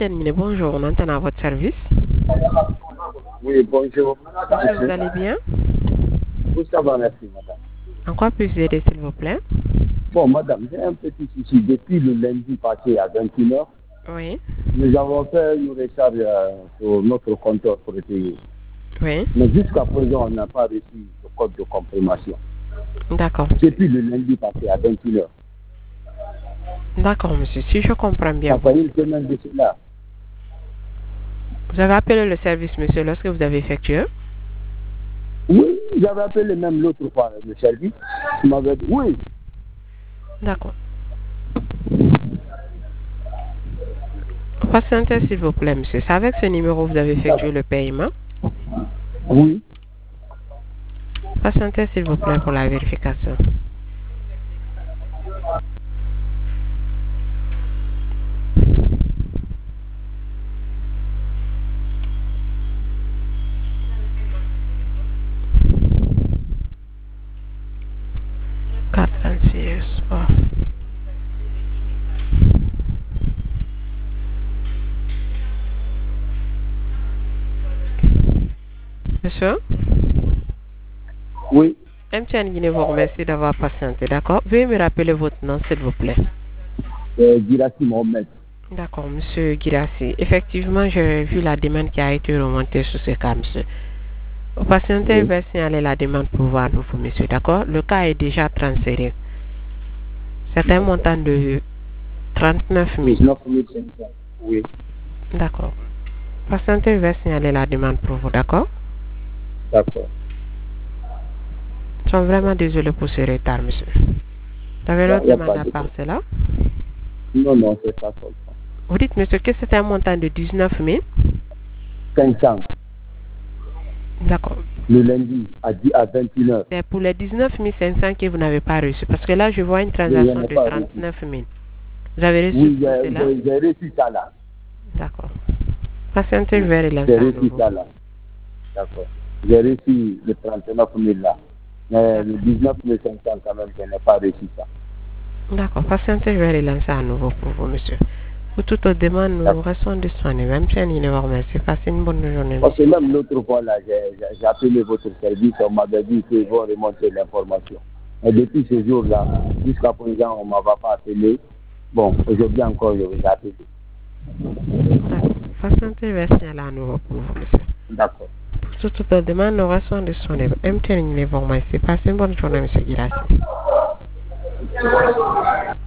Terminé, bonjour, on entend à votre service. Oui, bonjour. Monsieur, vous allez bien? Oui, ça va, merci, madame. En quoi puis-je aider, s'il vous plaît? Bon, madame, j'ai un petit souci. Depuis le lundi passé à 21h, Oui. nous avons fait une recharge sur notre compteur pour le payer. Oui. Mais jusqu'à présent, on n'a pas reçu le code de confirmation. D'accord. Depuis le lundi passé à 21h. D'accord, monsieur. Si je comprends bien, Ça fait une semaine de cela. vous avez appelé le service, monsieur, lorsque vous avez effectué? Oui, j'avais appelé même l'autre fois le service. Il m'avait dit oui. D'accord. Patientez, s'il vous plaît, monsieur. C'est avec ce numéro que vous avez effectué le paiement? Oui. Patientez, s'il vous plaît, pour la vérification. Bon. Monsieur? Oui. MTN Guinée vous remercie d'avoir patienté, d'accord? Veuillez me rappeler votre nom, s'il vous plaît. Girassi Mohamed. D'accord, monsieur Girassi. Effectivement, j'ai vu la demande qui a été remontée sur ce cas, monsieur. Au patienté, Oui. va signaler la demande pour voir nouveau, monsieur, d'accord? Le cas est déjà transféré. C'est un montant de 39 000. 19 500. Oui. D'accord. Patienté, va signaler la demande pour vous, d'accord? D'accord. Je suis vraiment désolé pour ce retard, monsieur. Vous avez une autre Il n'y a demande pas à de part cela? Non, non, c'est pas ça. Vous dites, monsieur, que c'est un montant de 19 000? 500. D'accord. Le lundi à 21h. C'est pour les 19 500 que vous n'avez pas reçu. Parce que là, je vois une Je n'ai transaction de pas 39 000. Vous avez reçu Oui, pour cela? j'ai reçu ça là. D'accord. Patientez, je vais relancer J'ai à reçu nouveau. ça là. D'accord. J'ai reçu le 39 000 là. Mais le 19 500 quand même, je n'ai pas reçu ça. D'accord. Patientez, je vais relancer à nouveau pour vous, monsieur. Pour toute autre demande, nous restons disponibles. Même si on vous remercie. Passez une bonne journée, Parce que monsieur. même l'autre fois là, j'ai appelé votre service, on m'avait dit qu'ils vont remonter l'information. Et depuis ce jour-là, jusqu'à présent, on ne m'avait pas appelé. Bon, aujourd'hui encore, je vais appeler. D'accord. Patientez, je vais signaler à nouveau pour vous, monsieur. D'accord. Pour toute autre demande, nous restons disponibles. MTN vous remercie. Passez une bonne journée, monsieur Girassi.